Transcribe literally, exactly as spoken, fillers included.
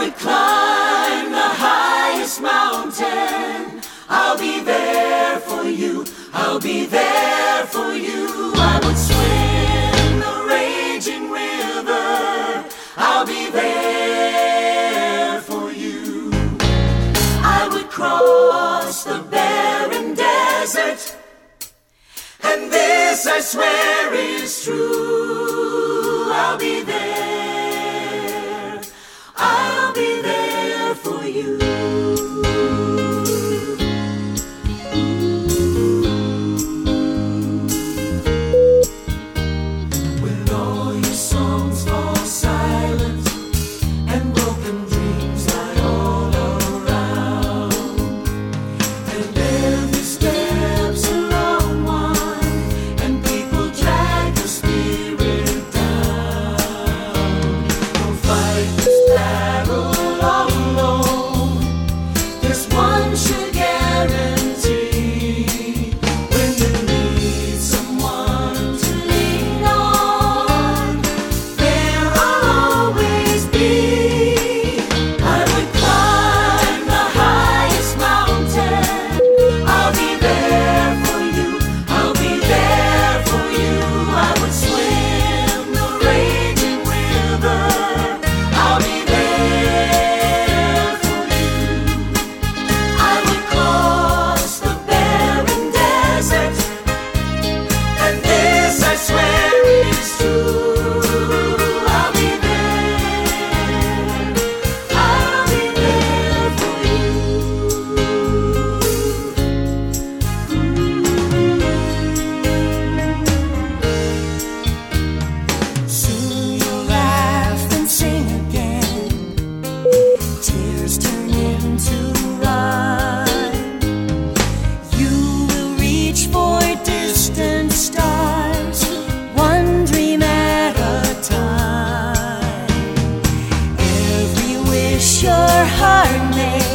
would climb the highest mountain. I'll be there for you. I'll be there for you. I would swim the raging river. I'll be there for you. I would cross the barren desert. And this I swear is true. I'll be there. I'll be there for you. When all your songs fall silent and broken dreams lie all around, and every step's a long one, and people drag your spirit down. Don't fight this battle all alone. There's one sure guarantee. When you need someone to lean on, there I'll always be. I would climb the highest mountain. I'll be there for you. I'll be there for you. I would swim the raging river. I'll be there for you. I would cross the barren desert. And this I swear is true. I'll be there. I'll be there for you. Soon you'll laugh and sing again. Tears turn into rhyme. You will reach for distant stars, one dream at a time. Every wish your heart makes